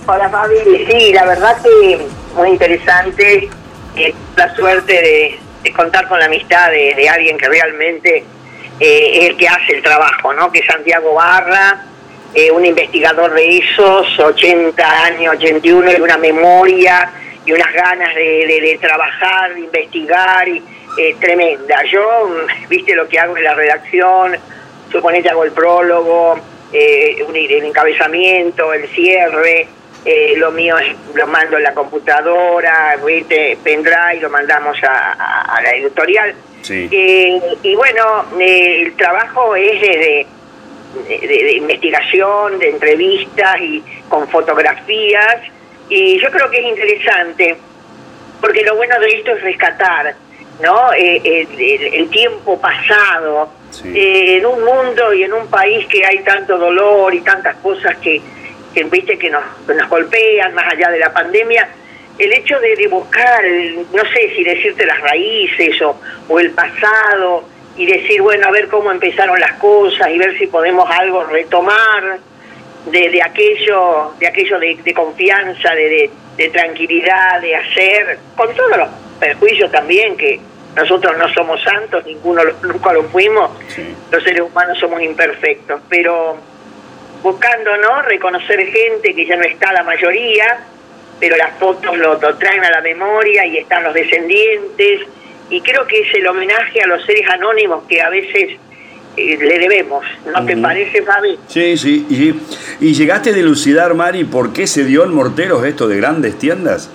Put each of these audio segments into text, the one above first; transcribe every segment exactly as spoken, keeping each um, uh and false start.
Hola Fabi, sí, la verdad que muy interesante, eh, la suerte de, de contar con la amistad de, de alguien que realmente eh, es el que hace el trabajo, ¿no? Que es Santiago Barra, eh, un investigador de esos, ochenta años, ochenta y uno, y una memoria y unas ganas de, de, de trabajar, de investigar, y, eh, tremenda. Yo, viste lo que hago en la redacción, suponete hago el prólogo, eh, el encabezamiento, el cierre. Eh, lo mío es, lo mando en la computadora, ¿viste? Pendrive, lo mandamos a, a, a la editorial. Sí. Eh, y bueno, eh, el trabajo es de, de, de, de investigación, de entrevistas y con fotografías. Y yo creo que es interesante, porque lo bueno de esto es rescatar, ¿no? Eh, el, el, el tiempo pasado, sí. eh, en un mundo y en un país que hay tanto dolor y tantas cosas que que viste que nos, que nos golpean más allá de la pandemia. El hecho de, de buscar, no sé si decirte las raíces o, o el pasado, y decir, bueno, a ver cómo empezaron las cosas y ver si podemos algo retomar de, de aquello de aquello de, de confianza, de, de, de tranquilidad, de hacer, con todos los perjuicios también, que nosotros no somos santos, ninguno nunca lo fuimos, sí. Los seres humanos somos imperfectos, pero buscando, ¿no? Reconocer gente que ya no está la mayoría, pero las fotos lo, lo traen a la memoria y están los descendientes, y creo que es el homenaje a los seres anónimos que a veces eh, le debemos, ¿no? Uh-huh. ¿Te parece, Fabi? Sí, sí, y, y llegaste a dilucidar, Mari, ¿por qué se dio en Morteros esto de grandes tiendas?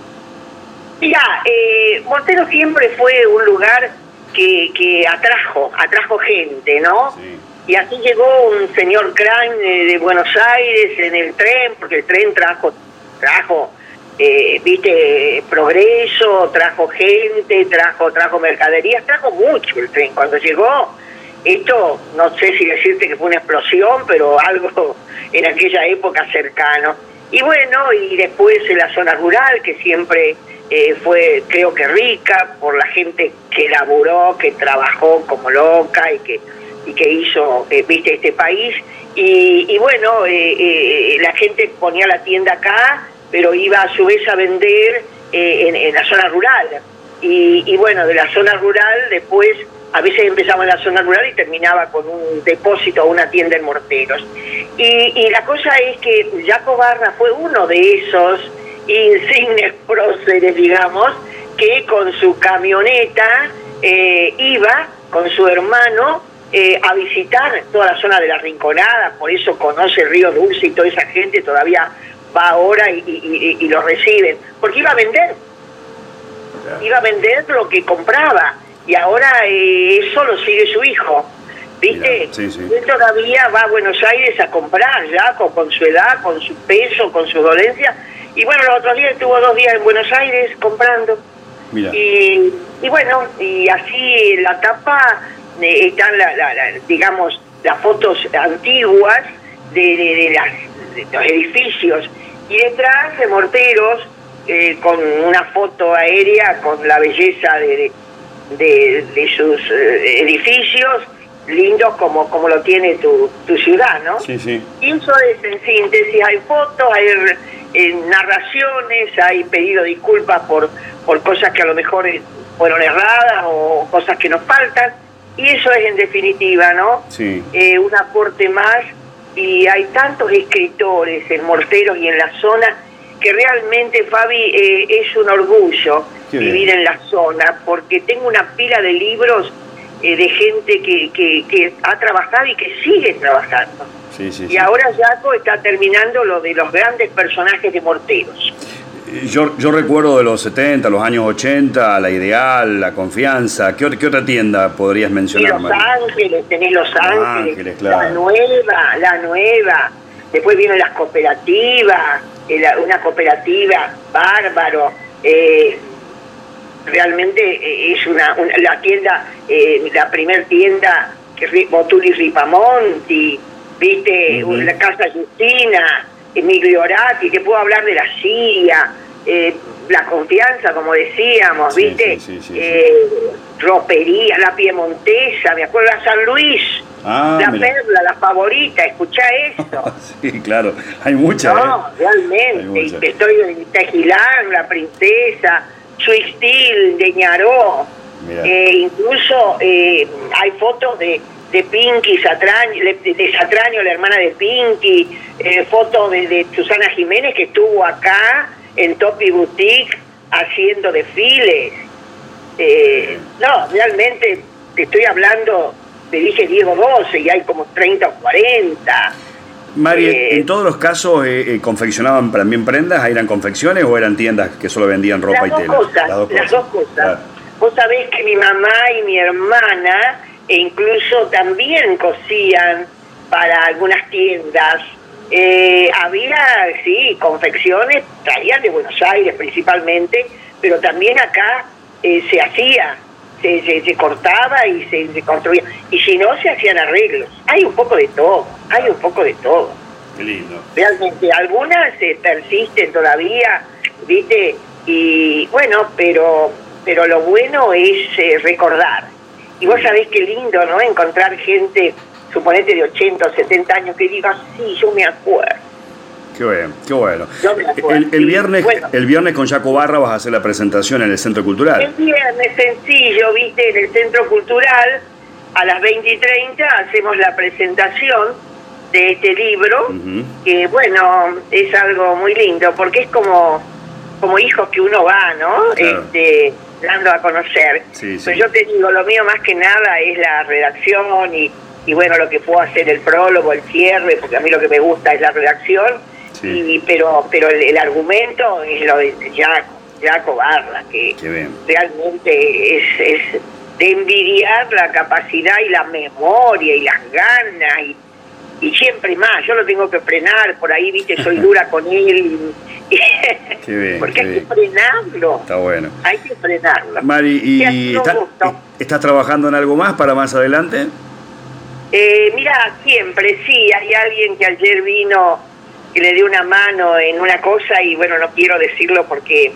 Mira, eh, Morteros siempre fue un lugar que, que atrajo, atrajo gente, ¿no? Sí. Y así llegó un señor Crane de, de Buenos Aires en el tren, porque el tren trajo, trajo eh, viste, progreso, trajo gente, trajo, trajo mercaderías, trajo mucho el tren. Cuando llegó, esto, no sé si decirte que fue una explosión, pero algo en aquella época cercano. Y bueno, y después en la zona rural, que siempre eh, fue, creo que rica, por la gente que laburó, que trabajó como loca y que... y que hizo, eh, viste, este país, y, y bueno, eh, eh, la gente ponía la tienda acá, pero iba a su vez a vender eh, en, en la zona rural, y, y bueno, de la zona rural después, a veces empezaba en la zona rural y terminaba con un depósito o una tienda en Morteros, y, y la cosa es que Jaco Barra fue uno de esos insignes próceres, digamos, que con su camioneta eh, iba con su hermano Eh, a visitar toda la zona de la Rinconada, por eso conoce el Río Dulce y toda esa gente todavía va ahora y, y, y lo reciben, porque iba a vender, iba a vender lo que compraba, y ahora eh, eso lo sigue su hijo, ¿viste? Sí, sí. Él todavía va a Buenos Aires a comprar, ya con, con su edad, con su peso, con su dolencia, y bueno, los otros días estuvo dos días en Buenos Aires comprando, y, y bueno, y así la tapa... Eh, están la, la, la, digamos las fotos antiguas de, de, de, las, de los edificios, y detrás de Morteros eh, con una foto aérea con la belleza de, de, de sus eh, edificios lindos como, como lo tiene tu, tu ciudad, ¿no? Sí, sí. Y eso es en síntesis, hay fotos, hay eh, narraciones, hay pedido disculpas por, por cosas que a lo mejor fueron erradas o cosas que nos faltan. Y eso es en definitiva, ¿no? Sí. Eh, un aporte más, y hay tantos escritores en Morteros y en la zona que realmente, Fabi, eh, es un orgullo Qué vivir bien. en la zona, porque tengo una pila de libros eh, de gente que, que, que ha trabajado y que sigue trabajando. Sí, sí, y sí. ahora Jaco está terminando lo de los grandes personajes de Morteros. Yo, yo recuerdo de los setenta, los años ochenta, La Ideal, La Confianza. ¿Qué, qué otra tienda podrías mencionar, Los María? Ángeles, tenés Los Ángeles, Ángeles, claro. la nueva, la nueva. Después vienen las cooperativas, eh, la, una cooperativa bárbaro. Eh, realmente eh, es una, una la tienda, eh, la primer tienda que Botuli Ripamonti, viste, uh-huh. La Casa Justina, Emilio Oratti, que puedo hablar de la Siria, eh, La Confianza, como decíamos, ¿viste? Sí, sí, sí, sí, eh, sí. Ropería, La Piemontesa, me acuerdo de San Luis, Ah, la mira. Perla, la Favorita, escuchá eso. Sí, claro, hay muchas. No, ¿eh? realmente, Hay muchas. y estoy en Tejilán, La Princesa, Suixtil, de Ñaró, eh, incluso eh, hay fotos de, de Pinky, Satraño, de, de Satraño, la hermana de Pinky, eh, fotos de, de Susana Jiménez, que estuvo acá en Topi Boutique haciendo desfiles. Eh, no, realmente te estoy hablando, te dije Diego doce y hay como treinta o cuarenta. Mari, eh, ¿en todos los casos eh, eh, confeccionaban también prendas? ¿Eran confecciones o eran tiendas que solo vendían ropa las y dos tela? Cosas, las dos cosas. Las dos cosas. Claro. Vos sabés que mi mamá y mi hermana e incluso también cosían para algunas tiendas. Eh, había, sí, confecciones, traían de Buenos Aires principalmente, pero también acá eh, se hacía, se, se, se cortaba y se, se construía. Y si no, se hacían arreglos. Hay un poco de todo, hay un poco de todo. Qué lindo. Realmente, algunas eh, persisten todavía, ¿viste? Y bueno, pero, pero lo bueno es eh, recordar. Y vos sabés qué lindo, ¿no? Encontrar gente, suponete de ochenta o setenta años, que diga, sí, yo me acuerdo. Qué bueno, qué bueno. Yo me acuerdo, El, el, sí. viernes, Bueno. el viernes con Jaco Barra vas a hacer la presentación en el Centro Cultural. El viernes sencillo, ¿viste? En el Centro Cultural, a las veinte y treinta, hacemos la presentación de este libro, uh-huh. que bueno, es algo muy lindo, porque es como, como hijos que uno va, ¿no? Claro. Este, dando a conocer. Sí, sí. Pero yo te digo, lo mío más que nada es la redacción y, y bueno, lo que puedo hacer, el prólogo, el cierre, porque a mí lo que me gusta es la redacción, sí. y pero pero el, el argumento es lo de Jaco, Jaco Barra, que realmente es, es de envidiar la capacidad y la memoria y las ganas y, y siempre más. Yo lo tengo que frenar, por ahí, viste, soy dura con él. Y, qué bien, porque qué hay bien. que frenarlo. Está bueno. Hay que frenarlo. Mari, ¿y está, estás trabajando en algo más para más adelante? Eh, mira, siempre, sí. Hay alguien que ayer vino, que le dio una mano en una cosa y bueno, no quiero decirlo porque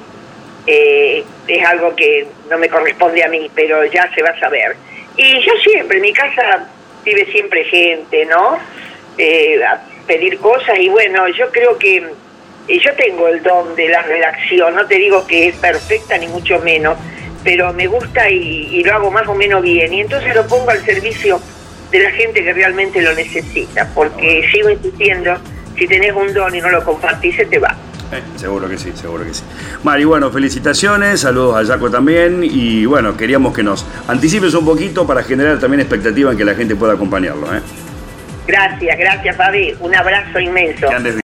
eh, es algo que no me corresponde a mí, pero ya se va a saber. Y yo siempre, en mi casa vive siempre gente, ¿no? Eh, a pedir cosas y bueno, yo creo que yo tengo el don de la redacción, no te digo que es perfecta ni mucho menos, pero me gusta y, y lo hago más o menos bien, y entonces lo pongo al servicio de la gente que realmente lo necesita, porque oh. sigo insistiendo, si tenés un don y no lo compartís, se te va. Eh, seguro que sí, seguro que sí. Mari, bueno, felicitaciones, saludos a Jaco también, y bueno, queríamos que nos anticipes un poquito para generar también expectativa en que la gente pueda acompañarlo, ¿eh? Gracias, gracias, Fabi, un abrazo inmenso.